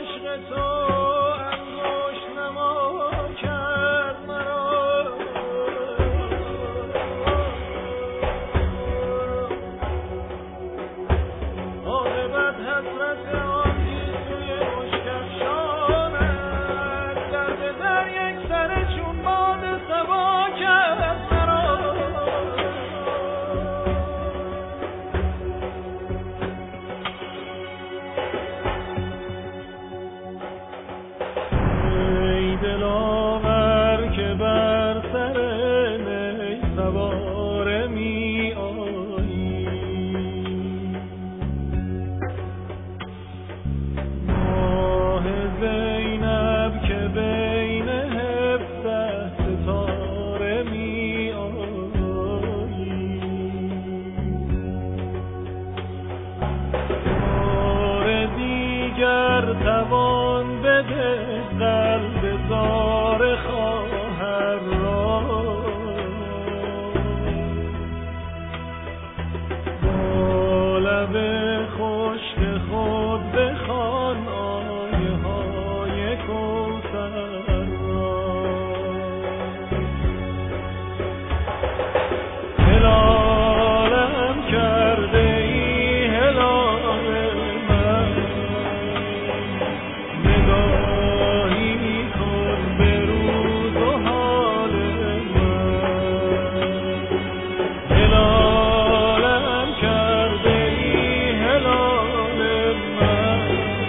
توان بده قلب زار خواهر را با لب خشک خود بخوان آیه های کوثر را. هلالم کرده ای هلال من، نگاهی کن به روز و حال من. هلالم کرده ای هلال من،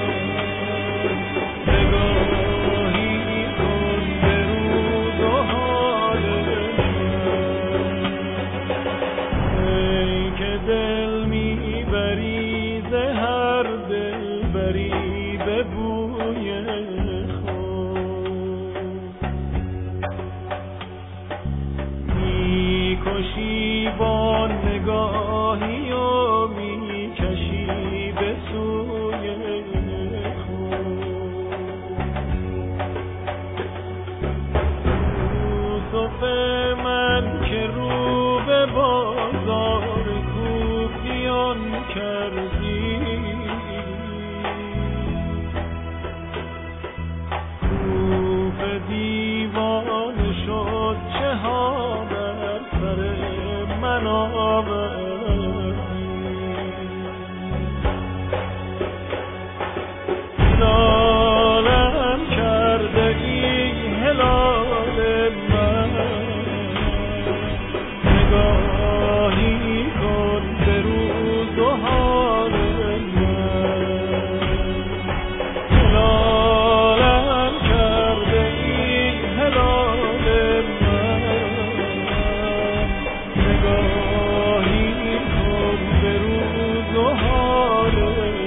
نگاهی کن به روز و حال من. ای که دل میبری ز هر دلبری به بوی خود، میکشی با نگاهی و میکشی به سوی خود. یوسف من که رو به بازار کوفیان کردی، کوفه دیوانه شد چه ها بر سر من آوردی. هلالم کرده ای هلال من، نگاهی کن به روز و حال من. هلالم کرده ای هلال من، نگاهی کن به روز و حال من.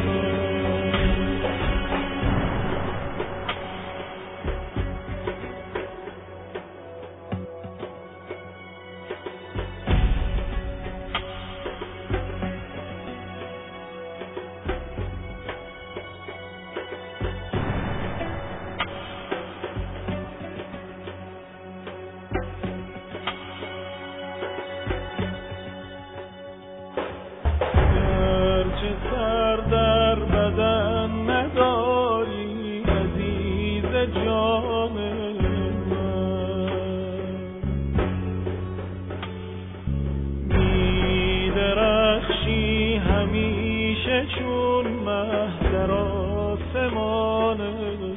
گرچه سر در بدن نداری عزیز جان من، می‌درخشی همیشه چون مه در آسمان